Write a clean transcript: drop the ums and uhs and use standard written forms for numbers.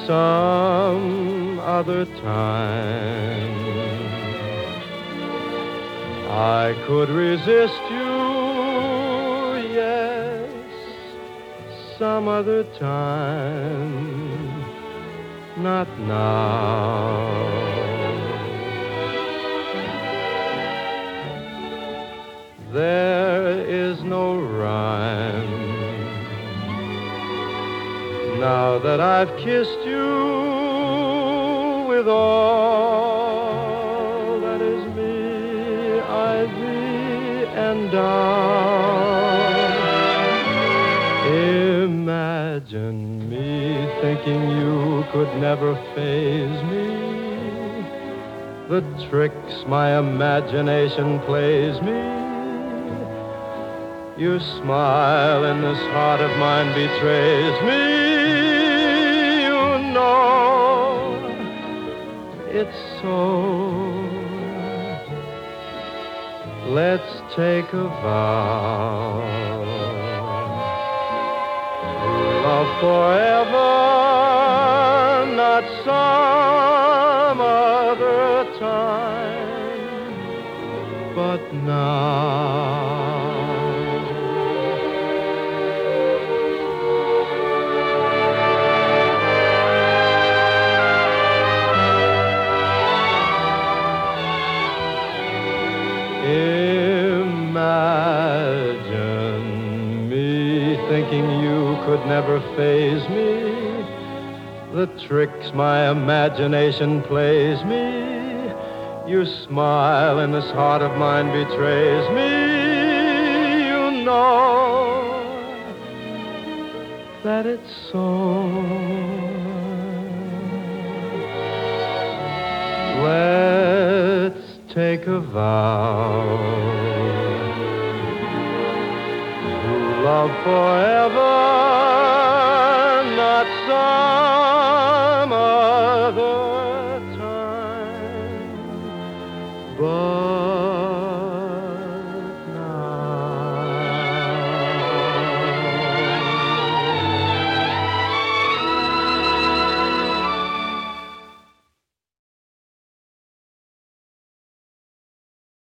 some other time. I could resist you, yes, some other time, not now. There is no rhyme now that I've kissed you with all that is me, I, thee, and down. Imagine me thinking you could never faze me. The tricks my imagination plays me. Your smile in this heart of mine betrays me. You know it's so. Let's take a vow to love forever, not some other time, but now. Imagine me thinking you could never faze me. The tricks my imagination plays me. Your smile in this heart of mine betrays me. You know that it's so. Let's take a vow to love forever.